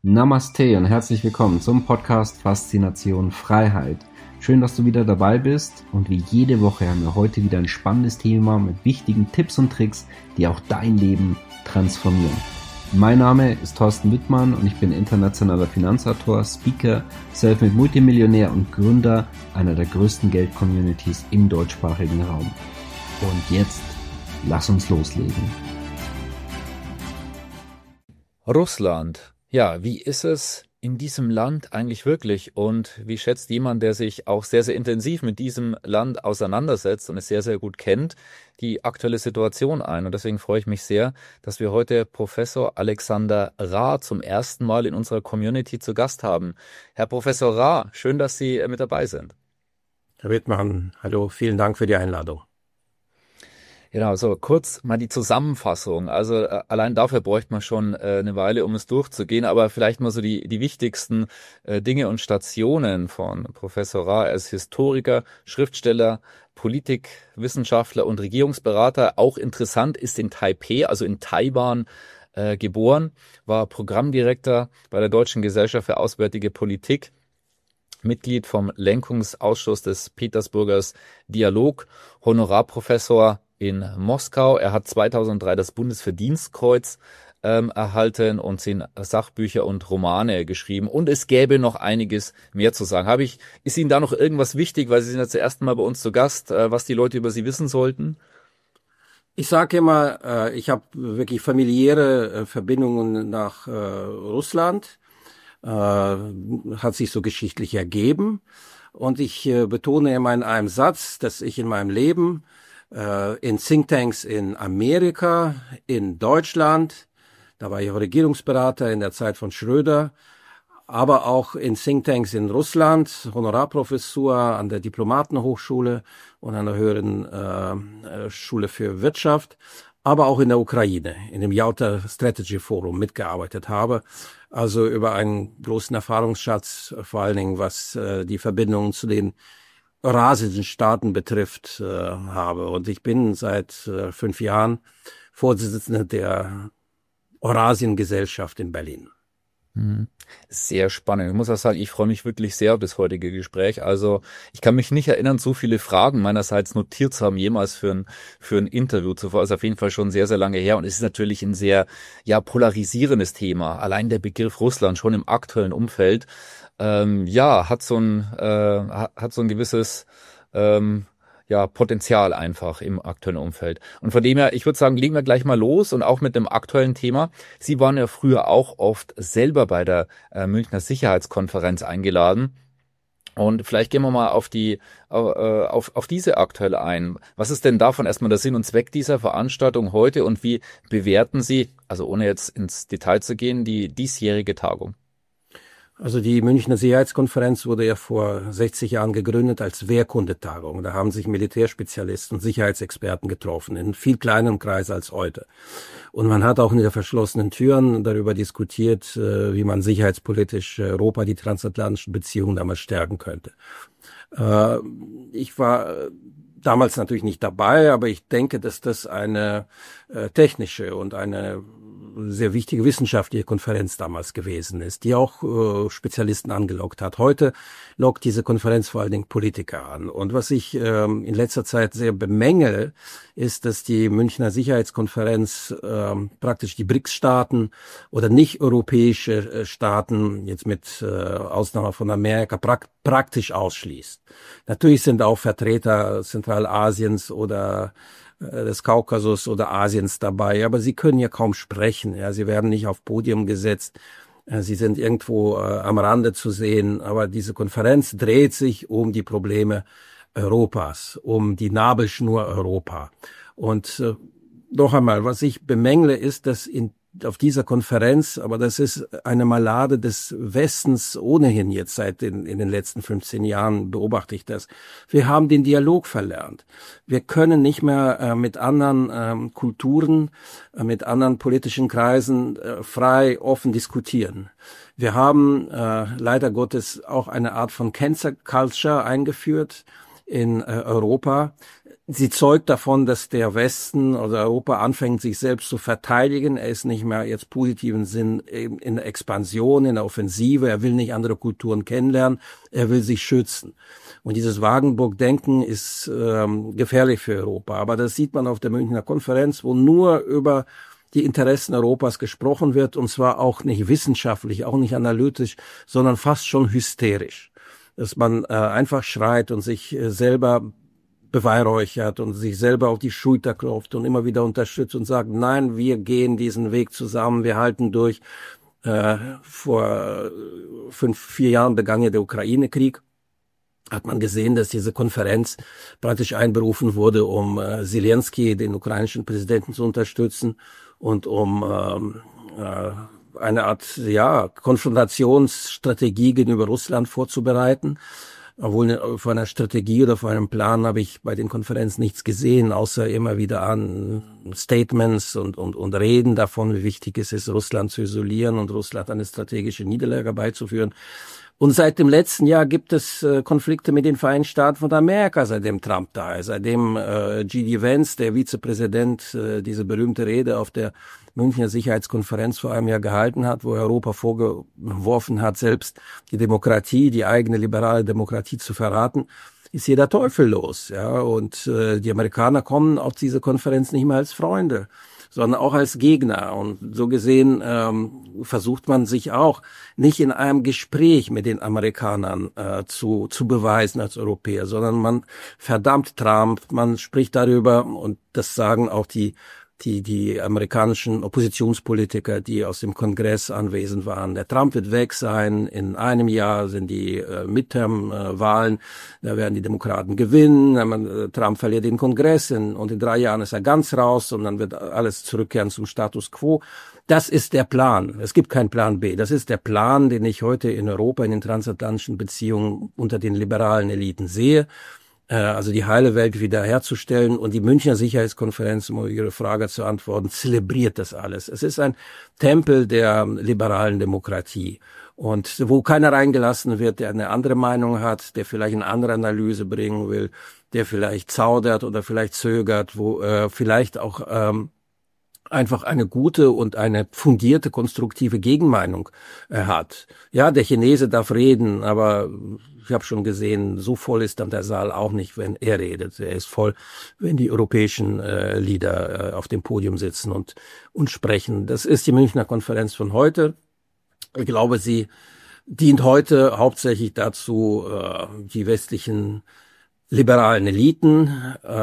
Namaste und herzlich willkommen zum Podcast Faszination Freiheit. Schön, dass du wieder dabei bist und wie jede Woche haben wir heute wieder ein spannendes Thema mit wichtigen Tipps und Tricks, die auch dein Leben transformieren. Mein Name ist Thorsten Wittmann und ich bin internationaler Finanzautor, Speaker, Selfmade Multimillionär und Gründer einer der größten Geld-Communities im deutschsprachigen Raum. Und jetzt, lass uns loslegen. Russland. Ja, wie ist es in diesem Land eigentlich wirklich? Und wie schätzt jemand, der sich auch sehr, sehr intensiv mit diesem Land auseinandersetzt und es sehr, sehr gut kennt, die aktuelle Situation ein? Und deswegen freue ich mich sehr, dass wir heute Professor Alexander Ra zum ersten Mal in unserer Community zu Gast haben. Herr Professor Ra, schön, dass Sie mit dabei sind. Herr Wittmann, hallo, vielen Dank für die Einladung. Genau, so kurz mal die Zusammenfassung. Also allein dafür bräuchte man schon eine Weile, um es durchzugehen, aber vielleicht mal so die wichtigsten Dinge und Stationen von Professor Ra. Er ist Historiker, Schriftsteller, Politikwissenschaftler und Regierungsberater. Auch interessant, ist in Taipei, also in Taiwan, geboren, war Programmdirektor bei der Deutschen Gesellschaft für Auswärtige Politik, Mitglied vom Lenkungsausschuss des Petersburgers Dialog, Honorarprofessor in Moskau. Er hat 2003 das Bundesverdienstkreuz erhalten und 10 Sachbücher und Romane geschrieben. Und es gäbe noch einiges mehr zu sagen. Ist Ihnen da noch irgendwas wichtig, weil Sie sind jetzt das erste Mal bei uns zu Gast, was die Leute über Sie wissen sollten? Ich sage immer, ich habe wirklich familiäre Verbindungen nach Russland. Hat sich so geschichtlich ergeben. Und ich betone immer in einem Satz, dass ich in meinem Leben in Thinktanks in Amerika, in Deutschland, da war ich auch Regierungsberater in der Zeit von Schröder, aber auch in Thinktanks in Russland, Honorarprofessur an der Diplomatenhochschule und an der Höheren Schule für Wirtschaft, aber auch in der Ukraine, in dem Yalta Strategy Forum mitgearbeitet habe. Also über einen großen Erfahrungsschatz, vor allen Dingen was die Verbindungen zu den eurasischen Staaten betrifft, habe. Und ich bin seit 5 Jahren Vorsitzender der Eurasien-Gesellschaft in Berlin. Sehr spannend. Ich muss auch sagen, ich freue mich wirklich sehr auf das heutige Gespräch. Also ich kann mich nicht erinnern, so viele Fragen meinerseits notiert zu haben, jemals für ein Interview zuvor. Ist auf jeden Fall schon sehr, sehr lange her. Und es ist natürlich ein sehr, polarisierendes Thema. Allein der Begriff Russland schon im aktuellen Umfeld, hat so ein gewisses, Potenzial einfach im aktuellen Umfeld. Und von dem her, ich würde sagen, legen wir gleich mal los und auch mit dem aktuellen Thema. Sie waren ja früher auch oft selber bei der Münchner Sicherheitskonferenz eingeladen. Und vielleicht gehen wir mal auf diese aktuell ein. Was ist denn davon erstmal der Sinn und Zweck dieser Veranstaltung heute und wie bewerten Sie, also ohne jetzt ins Detail zu gehen, die diesjährige Tagung? Also die Münchner Sicherheitskonferenz wurde ja vor 60 Jahren gegründet als Wehrkundetagung. Da haben sich Militärspezialisten und Sicherheitsexperten getroffen, in viel kleinerem Kreis als heute. Und man hat auch hinter verschlossenen Türen darüber diskutiert, wie man sicherheitspolitisch Europa, die transatlantischen Beziehungen damals stärken könnte. Ich war damals natürlich nicht dabei, aber ich denke, dass das eine technische und eine sehr wichtige wissenschaftliche Konferenz damals gewesen ist, die auch Spezialisten angelockt hat. Heute lockt diese Konferenz vor allen Dingen Politiker an. Und was ich in letzter Zeit sehr bemängel, ist, dass die Münchner Sicherheitskonferenz praktisch die BRICS-Staaten oder nicht-europäische Staaten, jetzt mit Ausnahme von Amerika, praktisch ausschließt. Natürlich sind auch Vertreter Zentralasiens oder des Kaukasus oder Asiens dabei, aber sie können ja kaum sprechen. Ja, sie werden nicht auf Podium gesetzt. Sie sind irgendwo am Rande zu sehen. Aber diese Konferenz dreht sich um die Probleme Europas, um die Nabelschnur Europa. Und noch einmal, was ich bemängle, ist, dass auf dieser Konferenz, aber das ist eine Malade des Westens ohnehin jetzt seit in den letzten 15 Jahren beobachte ich das. Wir haben den Dialog verlernt. Wir können nicht mehr mit anderen Kulturen, mit anderen politischen Kreisen frei, offen diskutieren. Wir haben leider Gottes auch eine Art von Cancel Culture eingeführt in Europa, Sie zeugt davon, dass der Westen oder Europa anfängt, sich selbst zu verteidigen. Er ist nicht mehr jetzt positiven Sinn in der Expansion, in der Offensive. Er will nicht andere Kulturen kennenlernen. Er will sich schützen. Und dieses Wagenburg-Denken ist gefährlich für Europa. Aber das sieht man auf der Münchner Konferenz, wo nur über die Interessen Europas gesprochen wird, und zwar auch nicht wissenschaftlich, auch nicht analytisch, sondern fast schon hysterisch. Dass man einfach schreit und sich selber beweihräuchert und sich selber auf die Schulter klopft und immer wieder unterstützt und sagt, nein, wir gehen diesen Weg zusammen, wir halten durch. Vor 4 Jahren begann ja der Ukraine-Krieg. Hat man gesehen, dass diese Konferenz praktisch einberufen wurde, um Zelensky, den ukrainischen Präsidenten, zu unterstützen und um eine Art Konfrontationsstrategie gegenüber Russland vorzubereiten. Obwohl von einer Strategie oder von einem Plan habe ich bei den Konferenzen nichts gesehen, außer immer wieder an Statements und Reden davon, wie wichtig es ist, Russland zu isolieren und Russland eine strategische Niederlage herbeizuführen. Und seit dem letzten Jahr gibt es Konflikte mit den Vereinigten Staaten von Amerika, seitdem Trump da ist, seitdem G.D. Vance, der Vizepräsident, diese berühmte Rede auf der Münchner Sicherheitskonferenz vor einem Jahr gehalten hat, wo Europa vorgeworfen hat, selbst die Demokratie, die eigene liberale Demokratie zu verraten, ist hier der Teufel los. Ja, und die Amerikaner kommen auf diese Konferenz nicht mehr als Freunde, sondern auch als Gegner. Und so gesehen versucht man sich auch nicht in einem Gespräch mit den Amerikanern zu beweisen als Europäer, sondern man verdammt Trump, man spricht darüber, und das sagen auch die amerikanischen Oppositionspolitiker, die aus dem Kongress anwesend waren. Der Trump wird weg sein. In einem Jahr sind die Midterm-Wahlen. Da werden die Demokraten gewinnen. Trump verliert den Kongress und in 3 Jahren ist er ganz raus und dann wird alles zurückkehren zum Status quo. Das ist der Plan. Es gibt keinen Plan B. Das ist der Plan, den ich heute in Europa in den transatlantischen Beziehungen unter den liberalen Eliten sehe. Also die heile Welt wiederherzustellen, und die Münchner Sicherheitskonferenz, um Ihre Frage zu antworten, zelebriert das alles. Es ist ein Tempel der liberalen Demokratie, und wo keiner reingelassen wird, der eine andere Meinung hat, der vielleicht eine andere Analyse bringen will, der vielleicht zaudert oder vielleicht zögert, wo vielleicht auch einfach eine gute und eine fundierte, konstruktive Gegenmeinung hat. Ja, der Chinese darf reden, aber ich habe schon gesehen, so voll ist dann der Saal auch nicht, wenn er redet. Er ist voll, wenn die europäischen Leader auf dem Podium sitzen und sprechen. Das ist die Münchner Konferenz von heute. Ich glaube, sie dient heute hauptsächlich dazu, die westlichen liberalen Eliten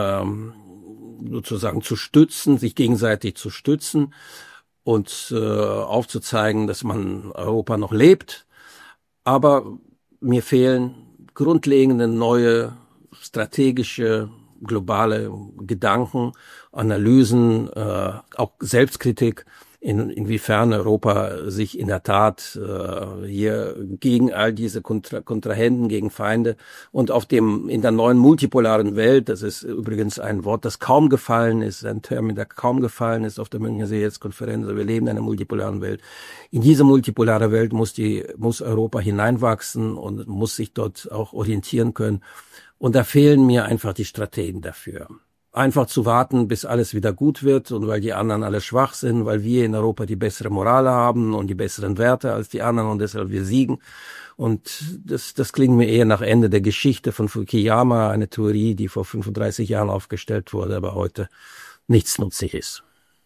sozusagen zu stützen, sich gegenseitig zu stützen und aufzuzeigen, dass man Europa noch lebt. Aber mir fehlen grundlegende neue strategische globale Gedanken, Analysen, auch Selbstkritik, inwiefern Europa sich in der Tat hier gegen all diese Kontrahenten, gegen Feinde und in der neuen multipolaren Welt, das ist übrigens ein Wort, das kaum gefallen ist, ein Termin, der kaum gefallen ist auf der Münchner Sicherheitskonferenz, wir leben in einer multipolaren Welt. In diese multipolare Welt muss Europa hineinwachsen und muss sich dort auch orientieren können. Und da fehlen mir einfach die Strategen dafür. Einfach zu warten, bis alles wieder gut wird, und weil die anderen alle schwach sind, weil wir in Europa die bessere Moral haben und die besseren Werte als die anderen und deshalb wir siegen. Und das klingt mir eher nach Ende der Geschichte von Fukuyama, eine Theorie, die vor 35 Jahren aufgestellt wurde, aber heute nichtsnutzig ist.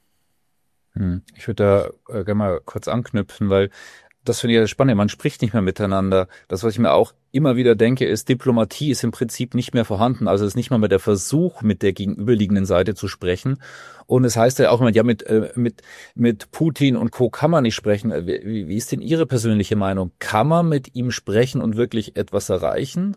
Ich würde da gerne mal kurz anknüpfen, weil das finde ich ja spannend. Man spricht nicht mehr miteinander. Das, was ich mir auch immer wieder denke, ist, Diplomatie ist im Prinzip nicht mehr vorhanden. Also es ist nicht mal mehr der Versuch, mit der gegenüberliegenden Seite zu sprechen. Und es heißt ja auch immer, ja, mit Putin und Co. kann man nicht sprechen. Wie ist denn Ihre persönliche Meinung? Kann man mit ihm sprechen und wirklich etwas erreichen?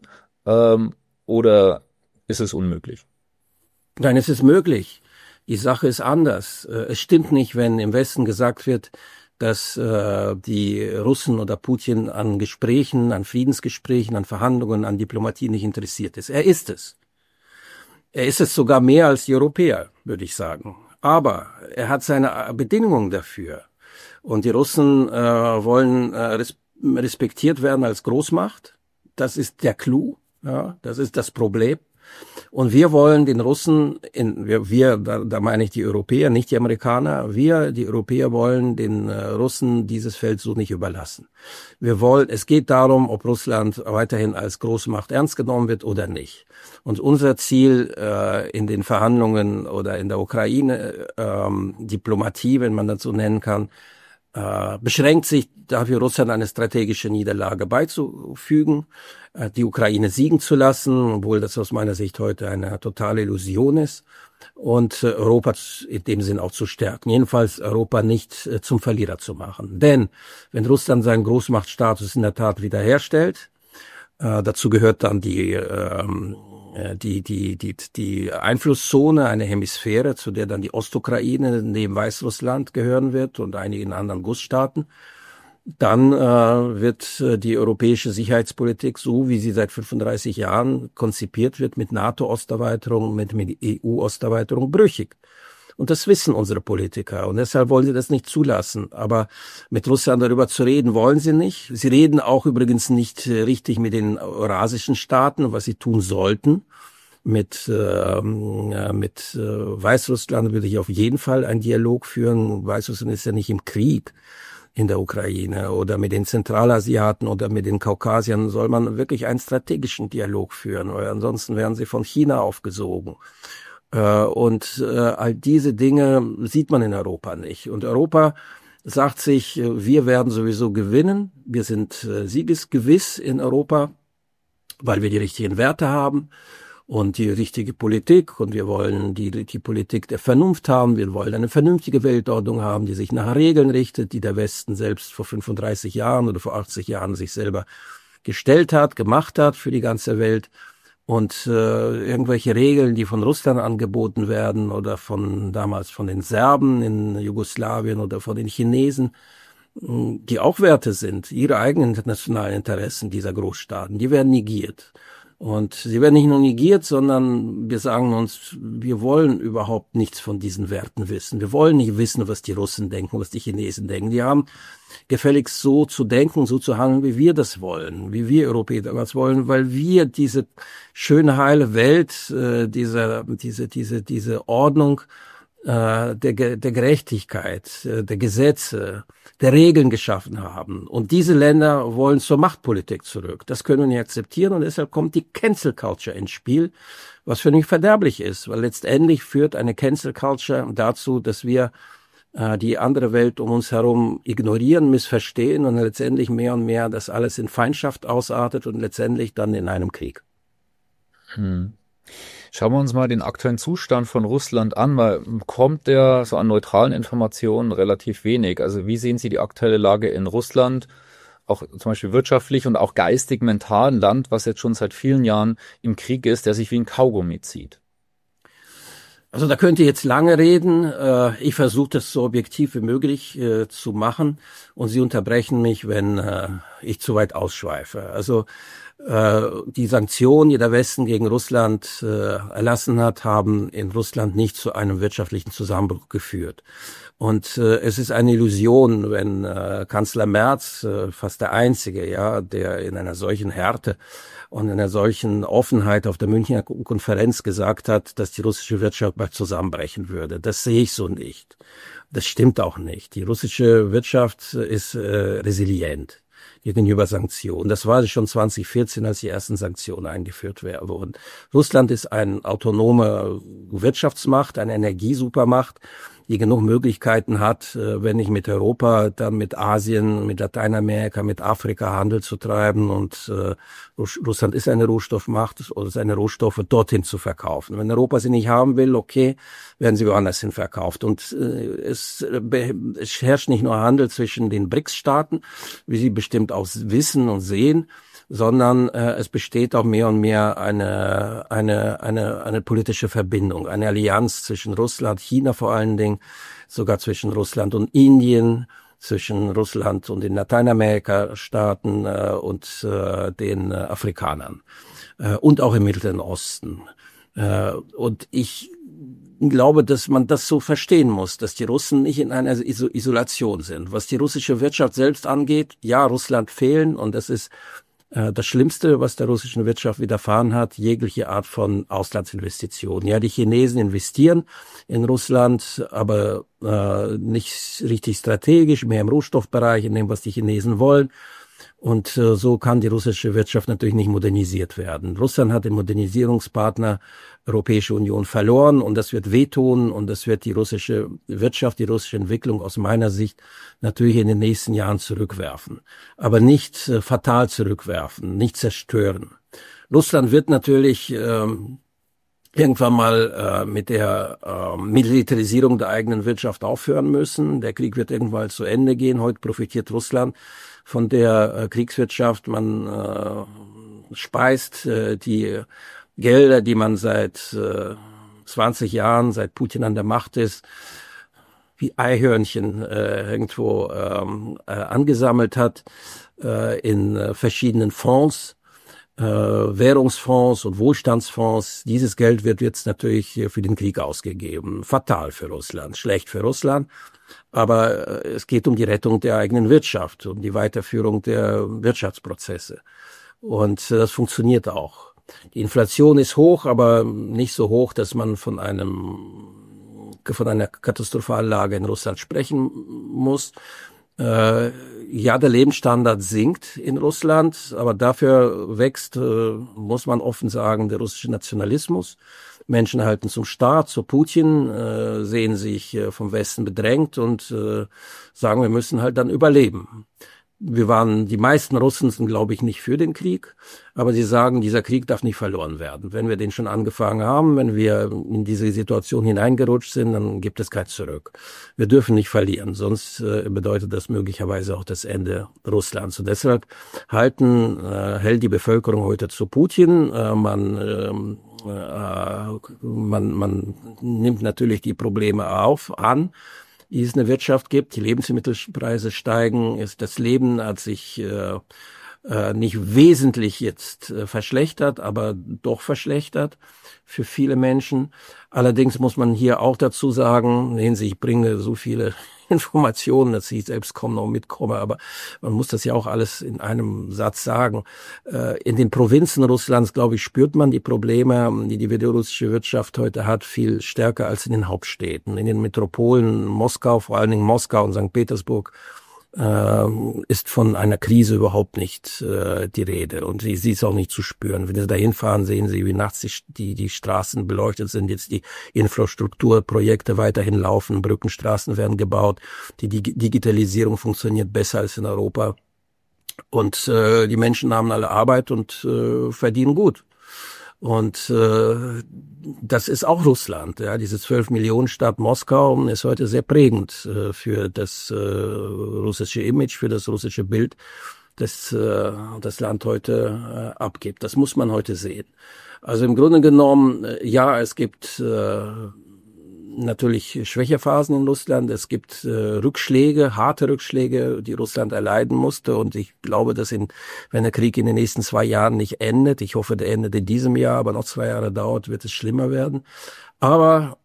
Oder ist es unmöglich? Nein, es ist möglich. Die Sache ist anders. Es stimmt nicht, wenn im Westen gesagt wird, dass die Russen oder Putin an Gesprächen, an Friedensgesprächen, an Verhandlungen, an Diplomatie nicht interessiert ist. Er ist es. Er ist es sogar mehr als die Europäer, würde ich sagen. Aber er hat seine Bedingungen dafür. Und die Russen wollen respektiert werden als Großmacht. Das ist der Clou. Ja, das ist das Problem. Und wir wollen den Russen, da meine ich die Europäer, nicht die Amerikaner, die Europäer wollen den Russen dieses Feld so nicht überlassen. Es geht darum, ob Russland weiterhin als Großmacht ernst genommen wird oder nicht. Und unser Ziel in den Verhandlungen oder in der Ukraine, Diplomatie, wenn man das so nennen kann, beschränkt sich dafür, Russland eine strategische Niederlage beizufügen, die Ukraine siegen zu lassen, obwohl das aus meiner Sicht heute eine totale Illusion ist, und Europa in dem Sinn auch zu stärken. Jedenfalls Europa nicht zum Verlierer zu machen. Denn wenn Russland seinen Großmachtstatus in der Tat wiederherstellt, dazu gehört dann die Einflusszone, eine Hemisphäre, zu der dann die Ostukraine neben Weißrussland gehören wird und einigen anderen Gussstaaten, dann wird die europäische Sicherheitspolitik, so wie sie seit 35 Jahren konzipiert wird, mit NATO-Osterweiterung, mit EU-Osterweiterung brüchig. Und das wissen unsere Politiker. Und deshalb wollen sie das nicht zulassen. Aber mit Russland darüber zu reden, wollen sie nicht. Sie reden auch übrigens nicht richtig mit den eurasischen Staaten, was sie tun sollten. Mit Weißrussland würde ich auf jeden Fall einen Dialog führen. Weißrussland ist ja nicht im Krieg in der Ukraine, oder mit den Zentralasiaten oder mit den Kaukasiern soll man wirklich einen strategischen Dialog führen, weil ansonsten werden sie von China aufgesogen. Und all diese Dinge sieht man in Europa nicht. Und Europa sagt sich, wir werden sowieso gewinnen. Wir sind siegesgewiss in Europa, weil wir die richtigen Werte haben und die richtige Politik. Und wir wollen die Politik der Vernunft haben. Wir wollen eine vernünftige Weltordnung haben, die sich nach Regeln richtet, die der Westen selbst vor 35 Jahren oder vor 80 Jahren sich selber gestellt hat, gemacht hat für die ganze Welt. Und irgendwelche Regeln, die von Russland angeboten werden oder damals von den Serben in Jugoslawien oder von den Chinesen, die auch Werte sind, ihre eigenen internationalen Interessen dieser Großstaaten, die werden negiert. Und sie werden nicht nur negiert, sondern wir sagen uns, wir wollen überhaupt nichts von diesen Werten wissen. Wir wollen nicht wissen, was die Russen denken, was die Chinesen denken. Die haben gefälligst so zu denken, so zu handeln, wie wir das wollen, wie wir Europäer das wollen, weil wir diese schöne, heile Welt, diese Ordnung der Gerechtigkeit, der Gesetze, der Regeln geschaffen haben. Und diese Länder wollen zur Machtpolitik zurück. Das können wir nicht akzeptieren, und deshalb kommt die Cancel Culture ins Spiel, was für mich verderblich ist, weil letztendlich führt eine Cancel Culture dazu, dass wir die andere Welt um uns herum ignorieren, missverstehen und letztendlich mehr und mehr das alles in Feindschaft ausartet und letztendlich dann in einem Krieg. Schauen wir uns mal den aktuellen Zustand von Russland an, weil kommt der so an neutralen Informationen relativ wenig. Also wie sehen Sie die aktuelle Lage in Russland, auch zum Beispiel wirtschaftlich und auch geistig, mental, ein Land, was jetzt schon seit vielen Jahren im Krieg ist, der sich wie ein Kaugummi zieht? Also da könnt ihr jetzt lange reden. Ich versuche das so objektiv wie möglich zu machen, und Sie unterbrechen mich, wenn ich zu weit ausschweife. Also die Sanktionen, die der Westen gegen Russland erlassen hat, haben in Russland nicht zu einem wirtschaftlichen Zusammenbruch geführt. Und es ist eine Illusion, wenn Kanzler Merz, fast der Einzige, ja, der in einer solchen Härte und in einer solchen Offenheit auf der Münchner Konferenz gesagt hat, dass die russische Wirtschaft bald zusammenbrechen würde. Das sehe ich so nicht. Das stimmt auch nicht. Die russische Wirtschaft ist resilient gegenüber Sanktionen. Das war sie schon 2014, als die ersten Sanktionen eingeführt wurden. Russland ist eine autonome Wirtschaftsmacht, eine Energiesupermacht, die genug Möglichkeiten hat, wenn nicht mit Europa, dann mit Asien, mit Lateinamerika, mit Afrika Handel zu treiben. Und Russland ist eine Rohstoffmacht, oder seine Rohstoffe dorthin zu verkaufen. Wenn Europa sie nicht haben will, okay, werden sie woanders hin verkauft. Und es herrscht nicht nur Handel zwischen den BRICS-Staaten, wie Sie bestimmt auch wissen und sehen, sondern es besteht auch mehr und mehr eine politische Verbindung, eine Allianz zwischen Russland, China vor allen Dingen, sogar zwischen Russland und Indien, zwischen Russland und den Lateinamerika-Staaten und den Afrikanern und auch im Mittleren Osten. Und ich glaube, dass man das so verstehen muss, dass die Russen nicht in einer Isolation sind. Was die russische Wirtschaft selbst angeht, ja, Russland fehlen, und das ist Das Schlimmste, was der russischen Wirtschaft widerfahren hat, jegliche Art von Auslandsinvestitionen. Ja, die Chinesen investieren in Russland, aber nicht richtig strategisch, mehr im Rohstoffbereich, in dem, was die Chinesen wollen. Und so kann die russische Wirtschaft natürlich nicht modernisiert werden. Russland hat den Modernisierungspartner Europäische Union verloren und das wird wehtun und das wird die russische Wirtschaft, die russische Entwicklung aus meiner Sicht natürlich in den nächsten Jahren zurückwerfen. Aber nicht fatal zurückwerfen, nicht zerstören. Russland wird natürlich irgendwann mal mit der Militarisierung der eigenen Wirtschaft aufhören müssen. Der Krieg wird irgendwann zu Ende gehen. Heute profitiert Russland von der Kriegswirtschaft. Man speist die Gelder, die man seit 20 Jahren, seit Putin an der Macht ist, wie Eichhörnchen irgendwo angesammelt hat, in verschiedenen Fonds, Währungsfonds und Wohlstandsfonds. Dieses Geld wird jetzt natürlich für den Krieg ausgegeben. Fatal für Russland, schlecht für Russland. Aber es geht um die Rettung der eigenen Wirtschaft, um die Weiterführung der Wirtschaftsprozesse. Und das funktioniert auch. Die Inflation ist hoch, aber nicht so hoch, dass man von einer katastrophalen Lage in Russland sprechen muss. Ja, der Lebensstandard sinkt in Russland, aber dafür wächst, muss man offen sagen, der russische Nationalismus. Menschen halten zum Staat, zu Putin, sehen sich vom Westen bedrängt und sagen, wir müssen halt dann überleben. Die meisten Russen sind, glaube ich, nicht für den Krieg, aber sie sagen, dieser Krieg darf nicht verloren werden. Wenn wir den schon angefangen haben, wenn wir in diese Situation hineingerutscht sind, dann gibt es kein Zurück. Wir dürfen nicht verlieren, sonst bedeutet das möglicherweise auch das Ende Russlands. Und deshalb hält die Bevölkerung heute zu Putin. Man nimmt natürlich die Probleme an, die es in der Wirtschaft gibt. Die Lebensmittelpreise steigen. Das Leben hat sich nicht wesentlich jetzt verschlechtert, aber doch verschlechtert für viele Menschen. Allerdings muss man hier auch dazu sagen, ich bringe so viele Informationen, dass ich selbst kaum noch mitkomme, aber man muss das ja auch alles in einem Satz sagen. In den Provinzen Russlands, glaube ich, spürt man die Probleme, die die russische Wirtschaft heute hat, viel stärker als in den Hauptstädten. In den Metropolen Moskau, vor allen Dingen Moskau und St. Petersburg, ist von einer Krise überhaupt nicht die Rede und sie ist auch nicht zu spüren. Wenn Sie da hinfahren, sehen Sie, wie nachts die Straßen beleuchtet sind, jetzt die Infrastrukturprojekte weiterhin laufen, Brückenstraßen werden gebaut, die Digitalisierung funktioniert besser als in Europa und die Menschen haben alle Arbeit und verdienen gut. Und das ist auch Russland. Ja, diese 12-Millionen-Stadt Moskau ist heute sehr prägend für das russische Image, für das russische Bild, das das Land heute abgibt. Das muss man heute sehen. Also im Grunde genommen, ja, es gibt natürlich Schwächephasen in Russland. Es gibt Rückschläge, harte Rückschläge, die Russland erleiden musste. Und ich glaube, dass wenn der Krieg in den nächsten 2 Jahren nicht endet, ich hoffe, der endet in diesem Jahr, aber noch 2 Jahre dauert, wird es schlimmer werden. Aber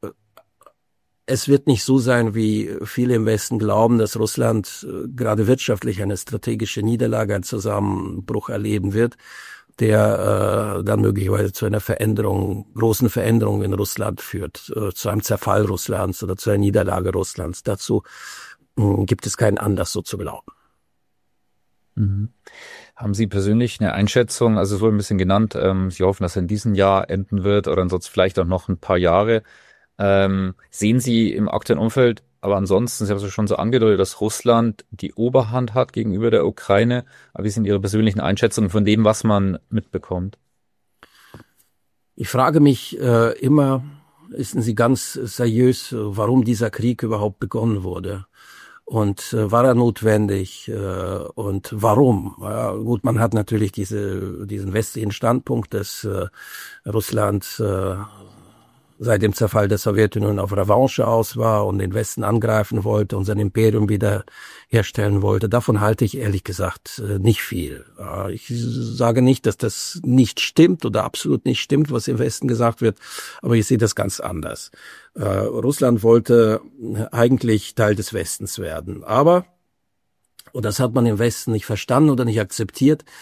es wird nicht so sein, wie viele im Westen glauben, dass Russland gerade wirtschaftlich eine strategische Niederlage, einen Zusammenbruch erleben wird, der dann möglicherweise zu einer großen Veränderung in Russland führt, zu einem Zerfall Russlands oder zu einer Niederlage Russlands. Dazu gibt es keinen Anlass, so zu glauben. Mhm. Haben Sie persönlich eine Einschätzung, also es wurde ein bisschen genannt, Sie hoffen, dass er in diesem Jahr enden wird oder ansonsten vielleicht auch noch ein paar Jahre. Sehen Sie im aktuellen Umfeld, aber ansonsten, Sie haben es schon so angedeutet, dass Russland die Oberhand hat gegenüber der Ukraine. Aber wie sind Ihre persönlichen Einschätzungen von dem, was man mitbekommt? Ich frage mich immer, wissen Sie ganz seriös, warum dieser Krieg überhaupt begonnen wurde? Und war er notwendig? Und warum? Ja, gut, man hat natürlich diesen westlichen Standpunkt, dass Russland seit dem Zerfall der Sowjetunion auf Revanche aus war und den Westen angreifen wollte und sein Imperium wieder herstellen wollte. Davon halte ich ehrlich gesagt nicht viel. Ich sage nicht, dass das nicht stimmt oder absolut nicht stimmt, was im Westen gesagt wird, aber ich sehe das ganz anders. Russland wollte eigentlich Teil des Westens werden, aber, und das hat man im Westen nicht verstanden oder nicht akzeptiert,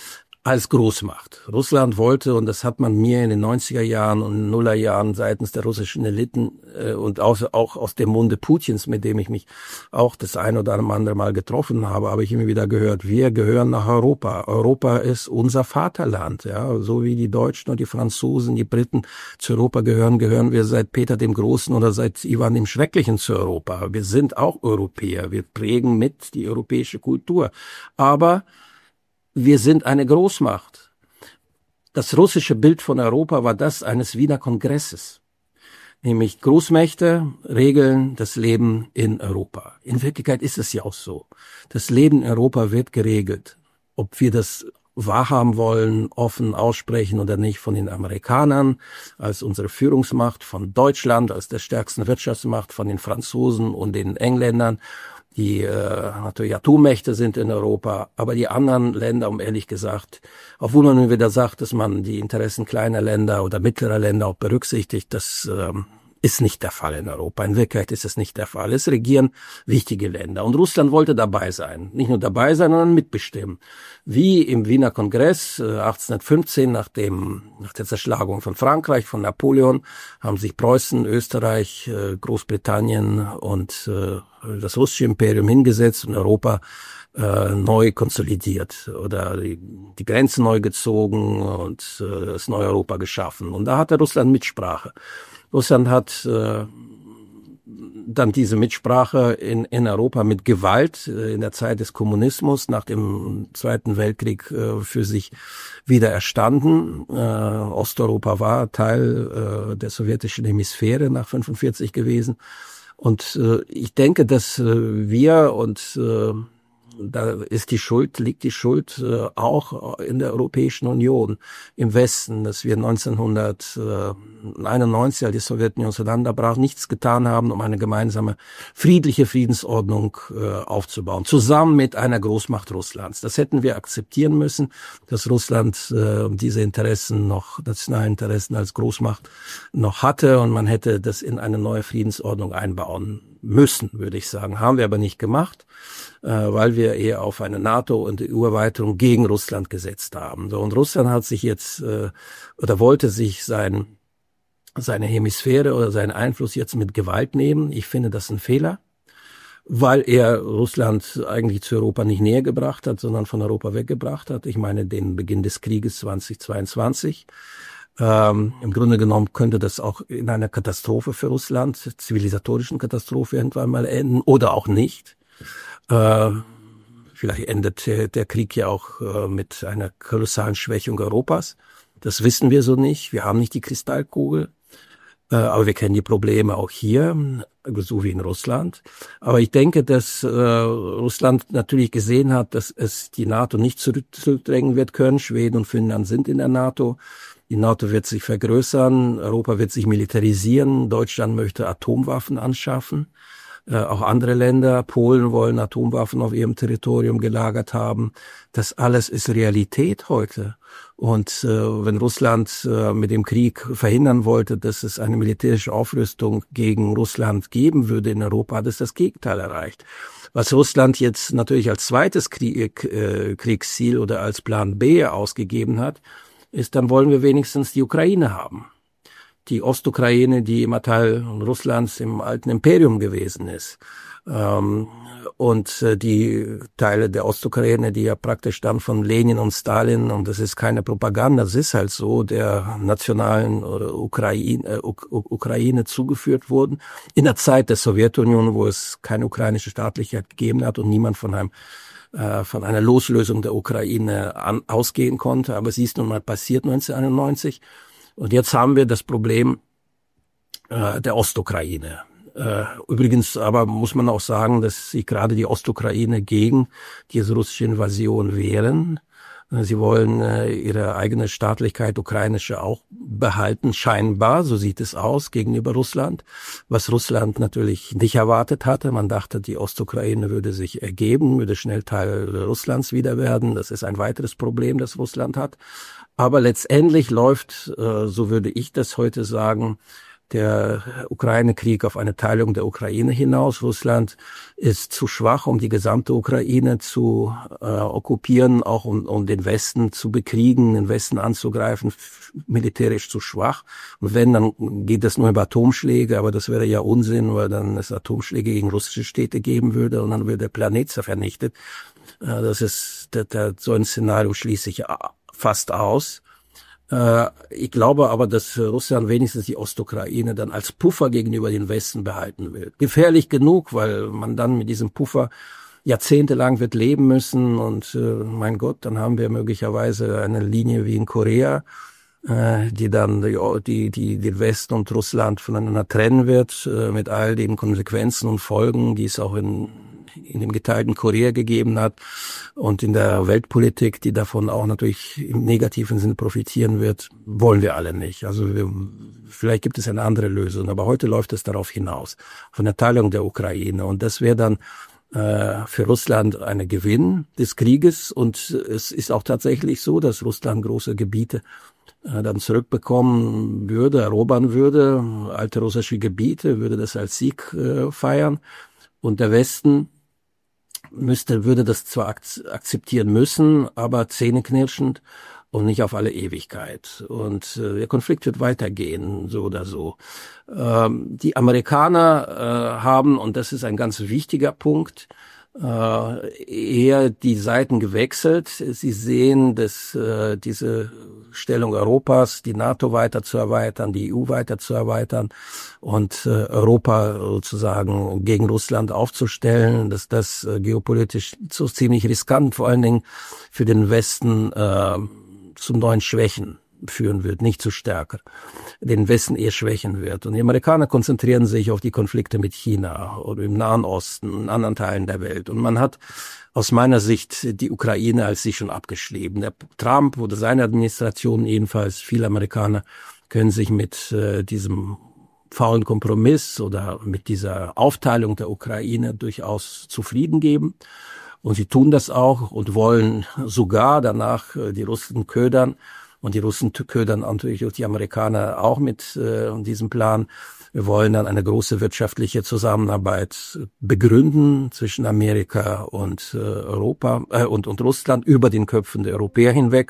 als Großmacht. Russland wollte, und das hat man mir in den 90er Jahren und Nullerjahren seitens der russischen Eliten und auch aus dem Munde Putins, mit dem ich mich auch das ein oder andere Mal getroffen habe ich immer wieder gehört, wir gehören nach Europa. Europa ist unser Vaterland, ja, so wie die Deutschen und die Franzosen, die Briten zu Europa gehören wir seit Peter dem Großen oder seit Ivan dem Schrecklichen zu Europa. Wir sind auch Europäer, wir prägen mit die europäische Kultur. Aber wir sind eine Großmacht. Das russische Bild von Europa war das eines Wiener Kongresses. Nämlich Großmächte regeln das Leben in Europa. In Wirklichkeit ist es ja auch so. Das Leben in Europa wird geregelt. Ob wir das wahrhaben wollen, offen aussprechen oder nicht, von den Amerikanern als unsere Führungsmacht, von Deutschland als der stärksten Wirtschaftsmacht, von den Franzosen und den Engländern, die natürlich Atommächte sind in Europa, aber die anderen Länder, um ehrlich gesagt, obwohl man wieder sagt, dass man die Interessen kleiner Länder oder mittlerer Länder auch berücksichtigt, das ist nicht der Fall in Europa. In Wirklichkeit ist es nicht der Fall. Es regieren wichtige Länder. Und Russland wollte dabei sein. Nicht nur dabei sein, sondern mitbestimmen. Wie im Wiener Kongress 1815, nach der Zerschlagung von Frankreich, von Napoleon, haben sich Preußen, Österreich, Großbritannien und das russische Imperium hingesetzt und Europa neu konsolidiert oder die Grenzen neu gezogen und das neue Europa geschaffen. Und da hatte Russland Mitsprache. Russland hat dann diese Mitsprache in Europa mit Gewalt in der Zeit des Kommunismus nach dem Zweiten Weltkrieg für sich wieder erstanden. Osteuropa war Teil der sowjetischen Hemisphäre nach 1945 gewesen. Und ich denke, dass wir und da liegt die Schuld auch in der Europäischen Union im Westen, dass wir 1991, als die Sowjetunion auseinanderbrach, nichts getan haben, um eine gemeinsame friedliche Friedensordnung aufzubauen, zusammen mit einer Großmacht Russlands. Das hätten wir akzeptieren müssen, dass Russland diese Interessen noch, nationalen Interessen als Großmacht noch hatte, und man hätte das in eine neue Friedensordnung einbauen müssen, würde ich sagen. Haben wir aber nicht gemacht, weil wir eher auf eine NATO- und EU-Erweiterung gegen Russland gesetzt haben. So, und Russland hat sich jetzt oder wollte sich seine Hemisphäre oder seinen Einfluss jetzt mit Gewalt nehmen. Ich finde das ein Fehler, weil er Russland eigentlich zu Europa nicht näher gebracht hat, sondern von Europa weggebracht hat. Ich meine den Beginn des Krieges 2022. Im Grunde genommen könnte das auch in einer Katastrophe für Russland, zivilisatorischen Katastrophe irgendwann mal enden oder auch nicht. Vielleicht endet der Krieg ja auch mit einer kolossalen Schwächung Europas. Das wissen wir so nicht. Wir haben nicht die Kristallkugel. Aber wir kennen die Probleme auch hier, so wie in Russland. Aber ich denke, dass Russland natürlich gesehen hat, dass es die NATO nicht zurückdrängen wird können. Schweden und Finnland sind in der NATO. Die NATO wird sich vergrößern, Europa wird sich militarisieren, Deutschland möchte Atomwaffen anschaffen, auch andere Länder, Polen wollen Atomwaffen auf ihrem Territorium gelagert haben. Das alles ist Realität heute. Und wenn Russland mit dem Krieg verhindern wollte, dass es eine militärische Aufrüstung gegen Russland geben würde in Europa, hat es das Gegenteil erreicht. Was Russland jetzt natürlich als zweites Kriegsziel oder als Plan B ausgegeben hat, ist, dann wollen wir wenigstens die Ukraine haben. Die Ostukraine, die immer Teil Russlands im alten Imperium gewesen ist. Und die Teile der Ostukraine, die ja praktisch dann von Lenin und Stalin, und das ist keine Propaganda, das ist halt so, der nationalen Ukraine zugeführt wurden. In der Zeit der Sowjetunion, wo es keine ukrainische Staatlichkeit gegeben hat und niemand von einer Loslösung der Ukraine ausgehen konnte. Aber es ist nun mal passiert 1991. Und jetzt haben wir das Problem der Ostukraine. Übrigens aber muss man auch sagen, dass sich gerade die Ostukraine gegen diese russische Invasion wehren. Sie wollen ihre eigene Staatlichkeit, ukrainische, auch behalten, scheinbar, so sieht es aus, gegenüber Russland, was Russland natürlich nicht erwartet hatte. Man dachte, die Ostukraine würde sich ergeben, würde schnell Teil Russlands wieder werden. Das ist ein weiteres Problem, das Russland hat. Aber letztendlich läuft, so würde ich das heute sagen, der Ukraine-Krieg auf eine Teilung der Ukraine hinaus. Russland ist zu schwach, um die gesamte Ukraine zu okkupieren, auch um den Westen zu bekriegen, den Westen anzugreifen, militärisch zu schwach. Und wenn, dann geht das nur über Atomschläge, aber das wäre ja Unsinn, weil dann es Atomschläge gegen russische Städte geben würde und dann würde der Planet vernichtet. So ein Szenario schließe ich fast aus. Ich glaube aber, dass Russland wenigstens die Ostukraine dann als Puffer gegenüber den Westen behalten will. Gefährlich genug, weil man dann mit diesem Puffer jahrzehntelang wird leben müssen und mein Gott, dann haben wir möglicherweise eine Linie wie in Korea, die dann die Westen und Russland voneinander trennen wird, mit all den Konsequenzen und Folgen, die es auch in dem geteilten Korea gegeben hat und in der Weltpolitik, die davon auch natürlich im negativen Sinne profitieren wird, wollen wir alle nicht. Also vielleicht gibt es eine andere Lösung, aber heute läuft es darauf hinaus, von der Teilung der Ukraine. Und das wäre dann für Russland ein Gewinn des Krieges. Und es ist auch tatsächlich so, dass Russland große Gebiete dann zurückbekommen würde, erobern würde, alte russische Gebiete, würde das als Sieg feiern. Und der Westen würde das zwar akzeptieren müssen, aber zähneknirschend und nicht auf alle Ewigkeit. Und der Konflikt wird weitergehen, so oder so. Die Amerikaner haben, und das ist ein ganz wichtiger Punkt, eher die Seiten gewechselt. Sie sehen, dass diese Stellung Europas, die NATO weiter zu erweitern, die EU weiter zu erweitern und Europa sozusagen gegen Russland aufzustellen, dass das geopolitisch so ziemlich riskant, vor allen Dingen für den Westen, zu neuen Schwächen führen wird, nicht zu stärker, den Westen eher schwächen wird. Und die Amerikaner konzentrieren sich auf die Konflikte mit China oder im Nahen Osten, in anderen Teilen der Welt. Und man hat aus meiner Sicht die Ukraine als sich schon abgeschrieben. Der Trump oder seine Administration jedenfalls, viele Amerikaner können sich mit diesem faulen Kompromiss oder mit dieser Aufteilung der Ukraine durchaus zufrieden geben. Und sie tun das auch und wollen sogar danach die Russen ködern. Und die Russen ködern natürlich auch die Amerikaner auch mit diesem Plan. Wir wollen dann eine große wirtschaftliche Zusammenarbeit begründen zwischen Amerika und Europa und Russland über den Köpfen der Europäer hinweg,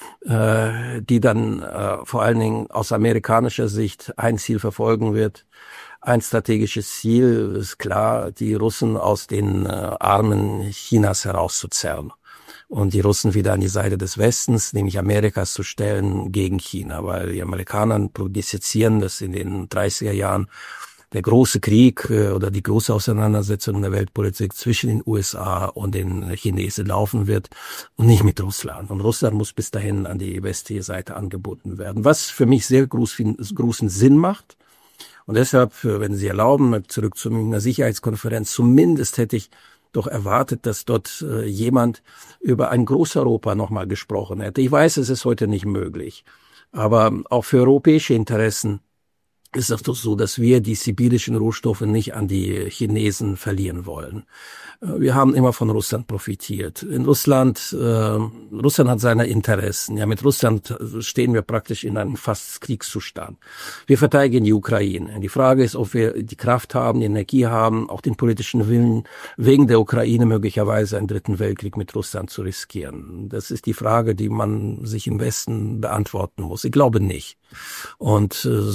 die dann vor allen Dingen aus amerikanischer Sicht ein Ziel verfolgen wird. Ein strategisches Ziel ist klar, die Russen aus den Armen Chinas herauszuzerren und die Russen wieder an die Seite des Westens, nämlich Amerikas, zu stellen gegen China, weil die Amerikaner prognostizieren, dass in den 30er Jahren der große Krieg oder die große Auseinandersetzung in der Weltpolitik zwischen den USA und den Chinesen laufen wird und nicht mit Russland. Und Russland muss bis dahin an die westliche Seite angeboten werden, was für mich sehr großen Sinn macht. Und deshalb, wenn Sie erlauben, zurück zu einer Sicherheitskonferenz, zumindest hätte ich doch erwartet, dass dort jemand über ein Großeuropa nochmal gesprochen hätte. Ich weiß, es ist heute nicht möglich. Aber auch für europäische Interessen ist es doch so, dass wir die sibirischen Rohstoffe nicht an die Chinesen verlieren wollen. Wir haben immer von Russland profitiert. In Russland hat seine Interessen. Ja, mit Russland stehen wir praktisch in einem fast Kriegszustand. Wir verteidigen die Ukraine. Die Frage ist, ob wir die Kraft haben, die Energie haben, auch den politischen Willen, wegen der Ukraine möglicherweise einen dritten Weltkrieg mit Russland zu riskieren. Das ist die Frage, die man sich im Westen beantworten muss. Ich glaube nicht. Und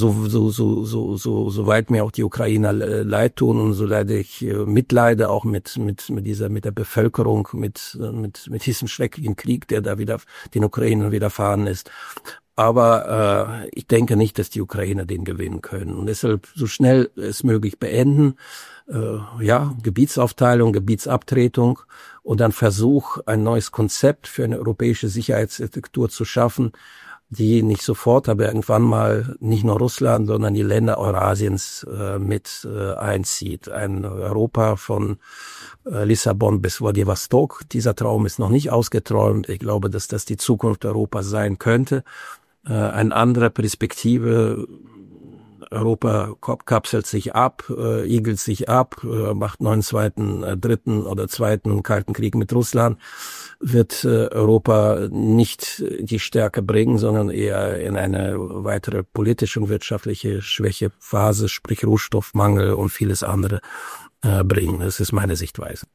soweit mir auch die Ukrainer leid tun und so leid ich mitleide auch mit der Bevölkerung, mit diesem schrecklichen Krieg, der da wieder den Ukrainern widerfahren ist. Aber ich denke nicht, dass die Ukrainer den gewinnen können. Und deshalb so schnell es möglich beenden. Gebietsaufteilung, Gebietsabtretung und dann Versuch, ein neues Konzept für eine europäische Sicherheitsarchitektur zu schaffen, die nicht sofort, aber irgendwann mal nicht nur Russland, sondern die Länder Eurasiens mit einzieht. Ein Europa von Lissabon bis Vladivostok. Dieser Traum ist noch nicht ausgeträumt. Ich glaube, dass das die Zukunft Europas sein könnte. Eine andere Perspektive Europa kapselt sich ab, igelt sich ab, macht neuen dritten oder zweiten Kalten Krieg mit Russland, wird Europa nicht die Stärke bringen, sondern eher in eine weitere politische und wirtschaftliche Schwächephase, sprich Rohstoffmangel und vieles andere bringen. Das ist meine Sichtweise.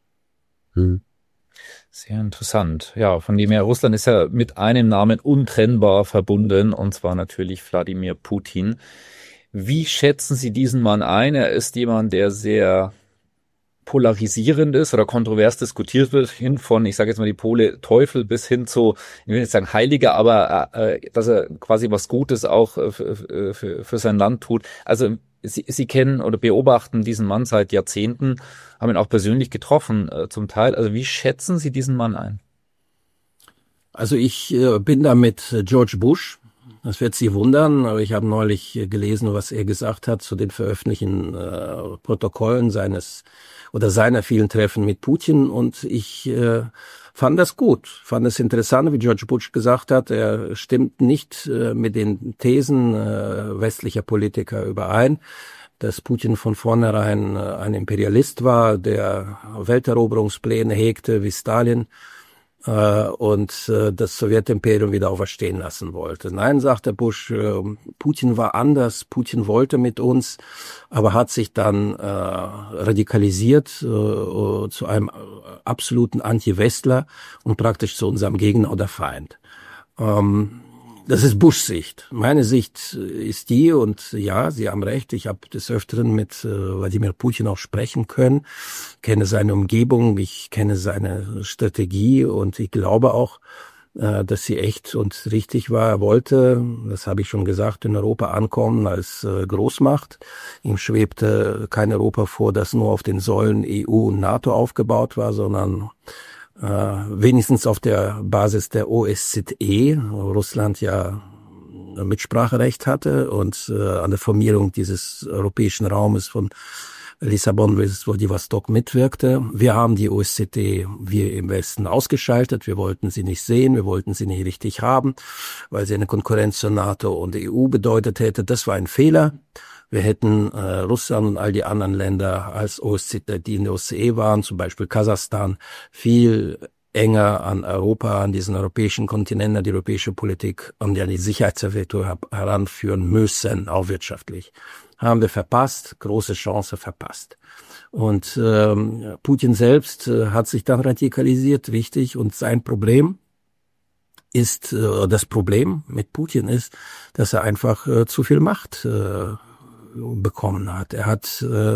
Sehr interessant. Ja, von dem her, Russland ist ja mit einem Namen untrennbar verbunden, und zwar natürlich Wladimir Putin. Wie schätzen Sie diesen Mann ein? Er ist jemand, der sehr polarisierend ist oder kontrovers diskutiert wird, hin von, ich sage jetzt mal die Pole Teufel bis hin zu, ich will nicht sagen Heiliger, aber dass er quasi was Gutes auch für sein Land tut. Also Sie kennen oder beobachten diesen Mann seit Jahrzehnten, haben ihn auch persönlich getroffen zum Teil. Also wie schätzen Sie diesen Mann ein? Also ich bin da mit George Bush. Das wird Sie wundern, aber ich habe neulich gelesen, was er gesagt hat zu den veröffentlichten Protokollen seiner vielen Treffen mit Putin, und ich fand das gut, fand es interessant, wie George Bush gesagt hat, er stimmt nicht mit den Thesen westlicher Politiker überein, dass Putin von vornherein ein Imperialist war, der Welteroberungspläne hegte wie Stalin, und das Sowjetimperium wieder auferstehen lassen wollte. Nein, sagte Bush, Putin war anders, Putin wollte mit uns, aber hat sich dann radikalisiert zu einem absoluten Anti-Westler und praktisch zu unserem Gegner oder Feind. Das ist Bushs Sicht. Meine Sicht ist die, und ja, Sie haben recht, ich habe des Öfteren mit Wladimir Putin auch sprechen können, kenne seine Umgebung, ich kenne seine Strategie, und ich glaube auch, dass sie echt und richtig war. Er wollte, das habe ich schon gesagt, in Europa ankommen als Großmacht. Ihm schwebte kein Europa vor, das nur auf den Säulen EU und NATO aufgebaut war, sondern wenigstens auf der Basis der OSZE, wo Russland ja Mitspracherecht hatte und an der Formierung dieses europäischen Raumes von Lissabon bis Vladivostok mitwirkte. Wir haben die OSZE, wir im Westen, ausgeschaltet. Wir wollten sie nicht sehen, wir wollten sie nicht richtig haben, weil sie eine Konkurrenz zur NATO und der EU bedeutet hätte. Das war ein Fehler. Wir hätten Russland und all die anderen Länder als OSZE, die in der OSZE waren, zum Beispiel Kasachstan, viel enger an Europa, an diesen europäischen Kontinent, an die europäische Politik und an die Sicherheitsentwicklung heranführen müssen, auch wirtschaftlich. Haben wir verpasst, große Chance verpasst. Und Putin selbst hat sich dann radikalisiert, richtig, und sein Problem ist, das Problem mit Putin ist, dass er einfach zu viel Macht bekommen hat. Er hat,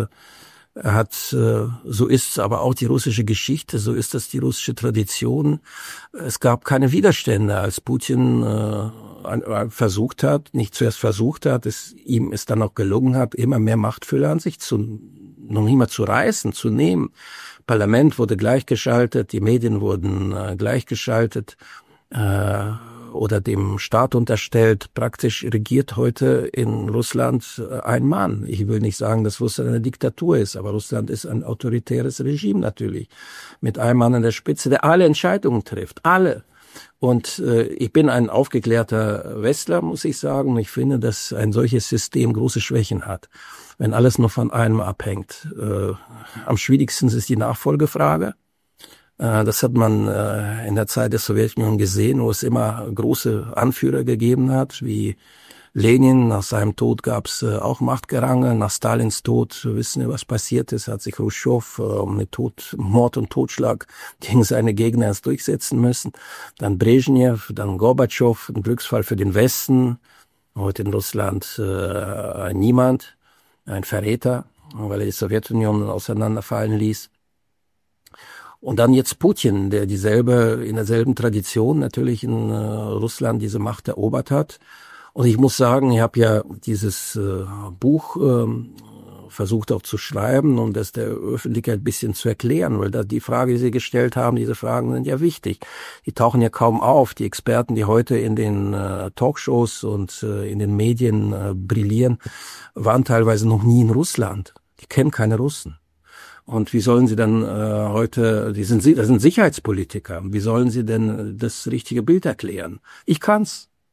so ist aber auch die russische Geschichte, so ist das die russische Tradition. Es gab keine Widerstände, als Putin versucht hat, nicht zuerst versucht hat, ihm es dann auch gelungen hat, immer mehr Machtfülle an sich noch nicht mal zu reißen, zu nehmen. Parlament wurde gleichgeschaltet, die Medien wurden gleichgeschaltet, oder dem Staat unterstellt. Praktisch regiert heute in Russland ein Mann. Ich will nicht sagen, dass Russland eine Diktatur ist, aber Russland ist ein autoritäres Regime natürlich. Mit einem Mann an der Spitze, der alle Entscheidungen trifft. Alle. Und ich bin ein aufgeklärter Westler, muss ich sagen. Ich finde, dass ein solches System große Schwächen hat, wenn alles nur von einem abhängt. Am schwierigsten ist die Nachfolgefrage. Das hat man in der Zeit der Sowjetunion gesehen, wo es immer große Anführer gegeben hat, wie Lenin. Nach seinem Tod gab es auch Machtgerangel. Nach Stalins Tod wissen wir, was passiert ist. Hat sich Khrushchev mit Mord und Totschlag gegen seine Gegner erst durchsetzen müssen. Dann Brezhnev, dann Gorbatschow, ein Glücksfall für den Westen. Heute in Russland niemand, ein Verräter, weil er die Sowjetunion auseinanderfallen ließ. Und dann jetzt Putin, der in derselben Tradition natürlich in Russland diese Macht erobert hat. Und ich muss sagen, ich habe ja dieses Buch versucht auch zu schreiben, um das der Öffentlichkeit ein bisschen zu erklären, weil da die Frage, die Sie gestellt haben, diese Fragen sind ja wichtig. Die tauchen ja kaum auf. Die Experten, die heute in den Talkshows und in den Medien brillieren, waren teilweise noch nie in Russland. Die kennen keine Russen. Und wie sollen sie dann heute, das sind Sicherheitspolitiker, wie sollen sie denn das richtige Bild erklären? Ich kann's.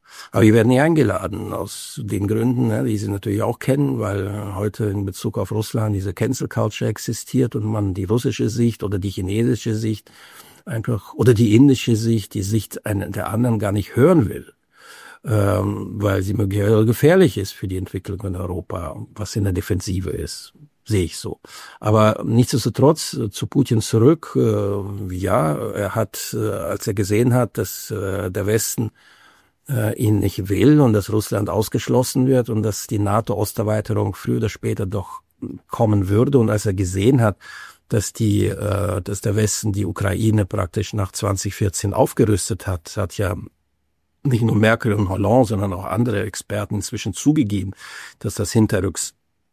Aber wir werden nie eingeladen, aus den Gründen, die Sie natürlich auch kennen, weil heute in Bezug auf Russland diese Cancel Culture existiert und man die russische Sicht oder die chinesische Sicht einfach oder die indische Sicht, die Sicht der anderen gar nicht hören will, weil sie möglicherweise gefährlich ist für die Entwicklung in Europa, was in der Defensive ist. Sehe ich so. Aber nichtsdestotrotz zu Putin zurück. Ja, er hat, als er gesehen hat, dass der Westen ihn nicht will und dass Russland ausgeschlossen wird und dass die NATO-Osterweiterung früher oder später doch kommen würde und als er gesehen hat, dass der Westen die Ukraine praktisch nach 2014 aufgerüstet hat, hat ja nicht nur Merkel und Hollande, sondern auch andere Experten inzwischen zugegeben, dass das hinterrücks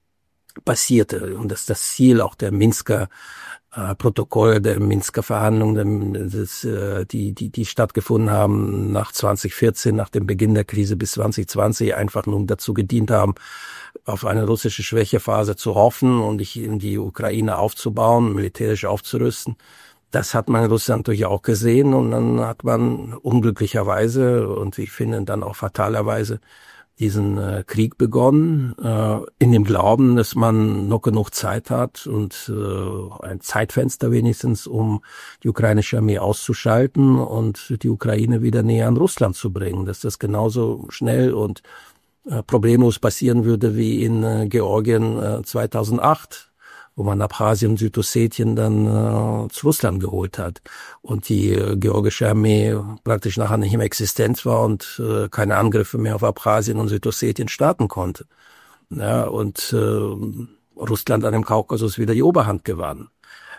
passierte und dass das Ziel auch der Minsker Protokolle, der Minsker Verhandlungen, die stattgefunden haben nach 2014, nach dem Beginn der Krise bis 2020, einfach nur dazu gedient haben, auf eine russische Schwächephase zu hoffen und die Ukraine aufzubauen, militärisch aufzurüsten. Das hat man in Russland natürlich auch gesehen und dann hat man unglücklicherweise und ich finde dann auch fatalerweise diesen Krieg begonnen, in dem Glauben, dass man noch genug Zeit hat und ein Zeitfenster wenigstens, um die ukrainische Armee auszuschalten und die Ukraine wieder näher an Russland zu bringen, dass das genauso schnell und problemlos passieren würde wie in Georgien 2008. Wo man Abchasien und Südossetien dann zu Russland geholt hat und die georgische Armee praktisch nachher nicht mehr existent war und keine Angriffe mehr auf Abchasien und Südossetien starten konnte. Ja, und Russland an dem Kaukasus wieder die Oberhand gewann.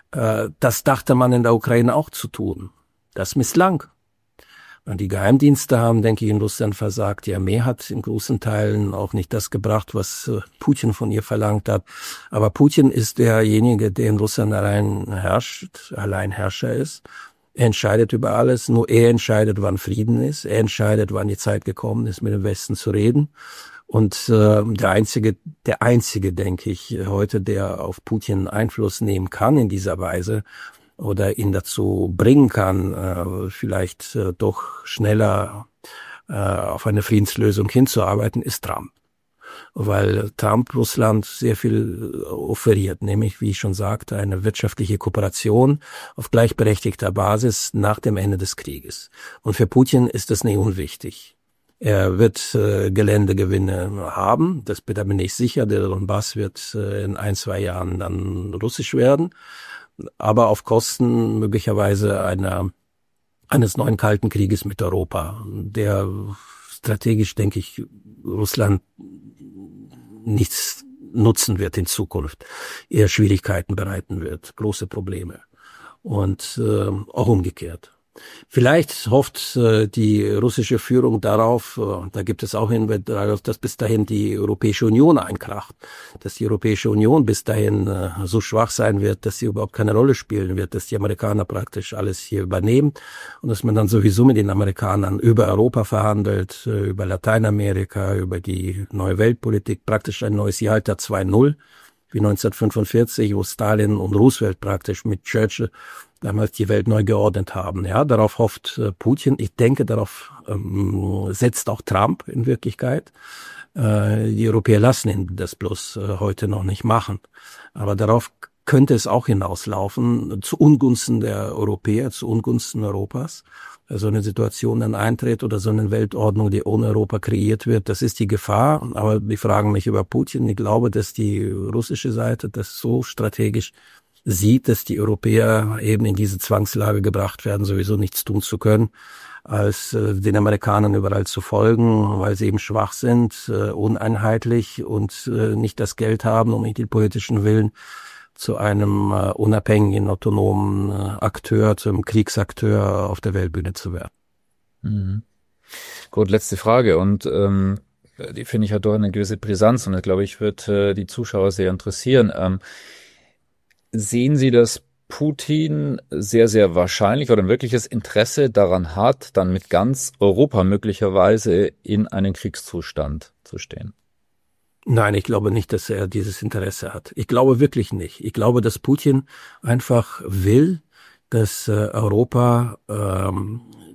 Das dachte man in der Ukraine auch zu tun. Das misslang. Und die Geheimdienste haben, denke ich, in Russland versagt. Die Armee hat in großen Teilen auch nicht das gebracht, was Putin von ihr verlangt hat. Aber Putin ist derjenige, der in Russland allein herrscht, Alleinherrscher ist. Er entscheidet über alles. Nur er entscheidet, wann Frieden ist. Er entscheidet, wann die Zeit gekommen ist, mit dem Westen zu reden. Und der einzige, denke ich, heute, der auf Putin Einfluss nehmen kann in dieser Weise, oder ihn dazu bringen kann, vielleicht doch schneller auf eine Friedenslösung hinzuarbeiten, ist Trump. Weil Trump Russland sehr viel offeriert, nämlich, wie ich schon sagte, eine wirtschaftliche Kooperation auf gleichberechtigter Basis nach dem Ende des Krieges. Und für Putin ist das nicht unwichtig. Er wird Geländegewinne haben, da bin ich sicher, der Donbass wird in 1-2 Jahren dann russisch werden. Aber auf Kosten möglicherweise eines neuen Kalten Krieges mit Europa, der strategisch, denke ich, Russland nichts nutzen wird in Zukunft, eher Schwierigkeiten bereiten wird, große Probleme und auch umgekehrt. Vielleicht hofft die russische Führung darauf, da gibt es auch Hinweise darauf, dass bis dahin die Europäische Union einkracht, dass die Europäische Union bis dahin so schwach sein wird, dass sie überhaupt keine Rolle spielen wird, dass die Amerikaner praktisch alles hier übernehmen und dass man dann sowieso mit den Amerikanern über Europa verhandelt, über Lateinamerika, über die neue Weltpolitik, praktisch ein neues Jalta 2.0, wie 1945, wo Stalin und Roosevelt praktisch mit Churchill damals die Welt neu geordnet haben. Ja, darauf hofft Putin. Ich denke, darauf setzt auch Trump in Wirklichkeit. Die Europäer lassen ihn das bloß heute noch nicht machen. Aber darauf könnte es auch hinauslaufen, zu Ungunsten der Europäer, zu Ungunsten Europas. So eine Situation dann eintritt oder so eine Weltordnung, die ohne Europa kreiert wird, das ist die Gefahr. Aber die fragen mich über Putin. Ich glaube, dass die russische Seite das so strategisch sieht, dass die Europäer eben in diese Zwangslage gebracht werden, sowieso nichts tun zu können, als den Amerikanern überall zu folgen, weil sie eben schwach sind, uneinheitlich und nicht das Geld haben und nicht den politischen Willen, zu einem unabhängigen, autonomen Akteur, zum Kriegsakteur auf der Weltbühne zu werden. Mhm. Gut, letzte Frage und die finde ich hat doch eine gewisse Brisanz und ich glaube, ich wird die Zuschauer sehr interessieren. Sehen Sie, dass Putin sehr, sehr wahrscheinlich oder ein wirkliches Interesse daran hat, dann mit ganz Europa möglicherweise in einen Kriegszustand zu stehen? Nein, ich glaube nicht, dass er dieses Interesse hat. Ich glaube wirklich nicht. Ich glaube, dass Putin einfach will, dass Europa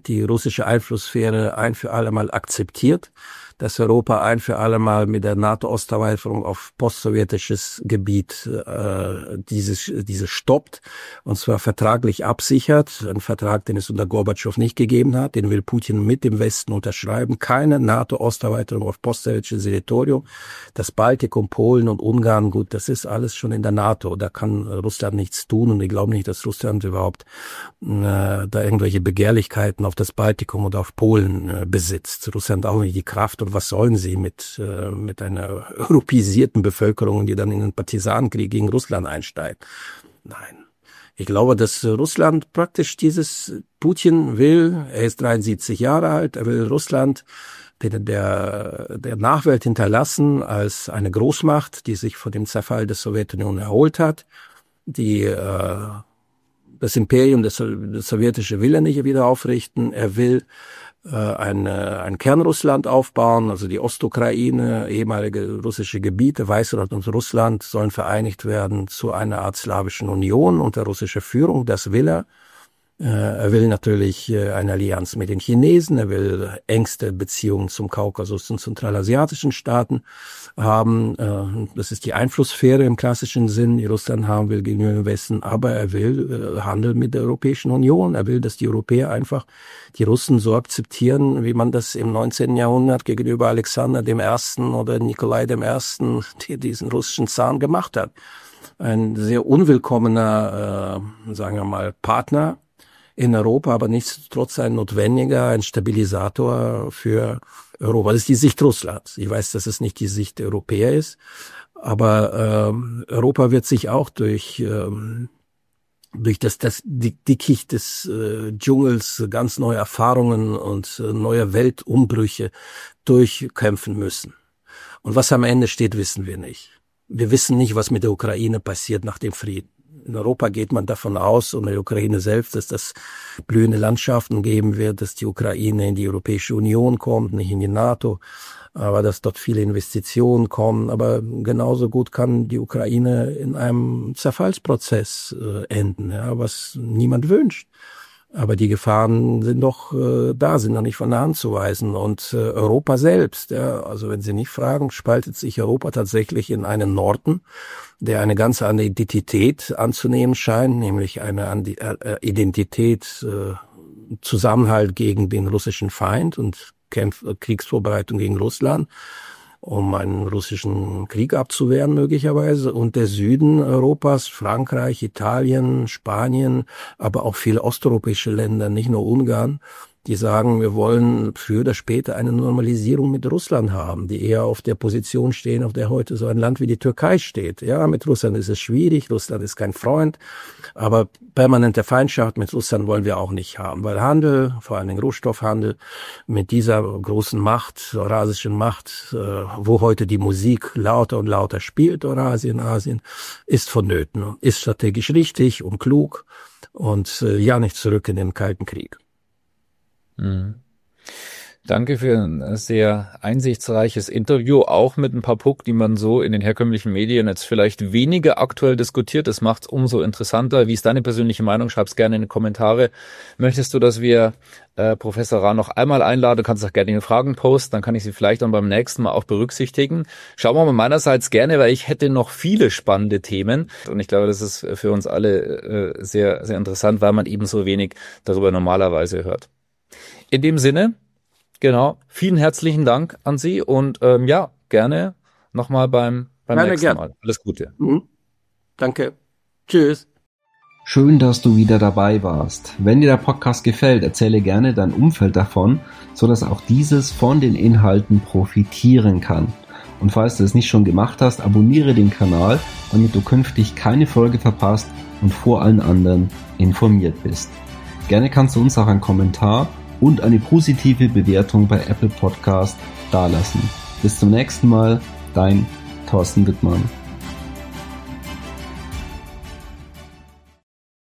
die russische Einflusssphäre ein für alle Mal akzeptiert, dass Europa ein für alle Mal mit der NATO-Osterweiterung auf postsowjetisches Gebiet diese stoppt, und zwar vertraglich absichert. Ein Vertrag, den es unter Gorbatschow nicht gegeben hat, den will Putin mit dem Westen unterschreiben. Keine NATO-Osterweiterung auf postsowjetisches Territorium. Das Baltikum, Polen und Ungarn, gut, das ist alles schon in der NATO. Da kann Russland nichts tun, und ich glaube nicht, dass Russland überhaupt da irgendwelche Begehrlichkeiten auf das Baltikum oder auf Polen besitzt. Russland auch nicht die Kraft. Und was sollen sie mit einer europäisierten Bevölkerung, die dann in einen Partisanenkrieg gegen Russland einsteigt? Nein. Ich glaube, dass Russland praktisch Putin will, er ist 73 Jahre alt, er will Russland der Nachwelt hinterlassen als eine Großmacht, die sich von dem Zerfall der Sowjetunion erholt hat, die das Imperium, das sowjetische will er nicht wieder aufrichten. Er will ein Kernrussland aufbauen, also die Ostukraine, ehemalige russische Gebiete, Weißrussland und Russland sollen vereinigt werden zu einer Art slawischen Union unter russischer Führung. Das will er. Er will natürlich eine Allianz mit den Chinesen, er will engste Beziehungen zum Kaukasus und zentralasiatischen Staaten haben. Das ist die Einflusssphäre im klassischen Sinn, die Russland haben will gegenüber dem Westen, aber er will Handel mit der Europäischen Union. Er will, dass die Europäer einfach die Russen so akzeptieren, wie man das im 19. Jahrhundert gegenüber Alexander I. oder Nikolai I., die diesen russischen Zaren gemacht hat. Ein sehr unwillkommener, sagen wir mal, Partner in Europa, aber nichtsdestotrotz ein notwendiger, ein Stabilisator für Europa. Das ist die Sicht Russlands. Ich weiß, dass es nicht die Sicht der Europäer ist, aber Europa wird sich auch durch das Dickicht des Dschungels ganz neue Erfahrungen und neue Weltumbrüche durchkämpfen müssen. Und was am Ende steht, wissen wir nicht. Wir wissen nicht, was mit der Ukraine passiert nach dem Frieden. In Europa geht man davon aus, und in der Ukraine selbst, dass das blühende Landschaften geben wird, dass die Ukraine in die Europäische Union kommt, nicht in die NATO, aber dass dort viele Investitionen kommen. Aber genauso gut kann die Ukraine in einem Zerfallsprozess enden, ja, was niemand wünscht. Aber die Gefahren sind doch da, sind noch nicht von der Hand zu weisen. Und Europa selbst, ja, also wenn Sie nicht fragen, spaltet sich Europa tatsächlich in einen Norden, der eine ganz andere Identität anzunehmen scheint, nämlich eine Identität Zusammenhalt gegen den russischen Feind und Kriegsvorbereitung gegen Russland, um einen russischen Krieg abzuwehren möglicherweise. Und der Süden Europas, Frankreich, Italien, Spanien, aber auch viele osteuropäische Länder, nicht nur Ungarn, die sagen, wir wollen früher oder später eine Normalisierung mit Russland haben, die eher auf der Position stehen, auf der heute so ein Land wie die Türkei steht. Ja, mit Russland ist es schwierig, Russland ist kein Freund, aber permanente Feindschaft mit Russland wollen wir auch nicht haben, weil Handel, vor allem Rohstoffhandel, mit dieser großen Macht, eurasischen Macht, wo heute die Musik lauter und lauter spielt, Eurasien, Asien, ist vonnöten, ist strategisch richtig und klug und ja nicht zurück in den Kalten Krieg. Danke für ein sehr einsichtsreiches Interview, auch mit ein paar Punkten, die man so in den herkömmlichen Medien jetzt vielleicht weniger aktuell diskutiert. Das macht es umso interessanter. Wie ist deine persönliche Meinung? Schreib's gerne in die Kommentare. Möchtest du, dass wir Professor Rahn noch einmal einladen? Du kannst auch gerne Fragen posten, dann kann ich sie vielleicht dann beim nächsten Mal auch berücksichtigen. Schauen wir mal meinerseits gerne, weil ich hätte noch viele spannende Themen und ich glaube, das ist für uns alle sehr, sehr interessant, weil man eben so wenig darüber normalerweise hört. In dem Sinne, genau, vielen herzlichen Dank an Sie und ja, gerne nochmal beim nächsten Mal. Alles Gute. Danke. Tschüss. Schön, dass du wieder dabei warst. Wenn dir der Podcast gefällt, erzähle gerne dein Umfeld davon, sodass auch dieses von den Inhalten profitieren kann. Und falls du es nicht schon gemacht hast, abonniere den Kanal, damit du künftig keine Folge verpasst und vor allen anderen informiert bist. Gerne kannst du uns auch einen Kommentar und eine positive Bewertung bei Apple Podcast dalassen. Bis zum nächsten Mal, dein Thorsten Wittmann.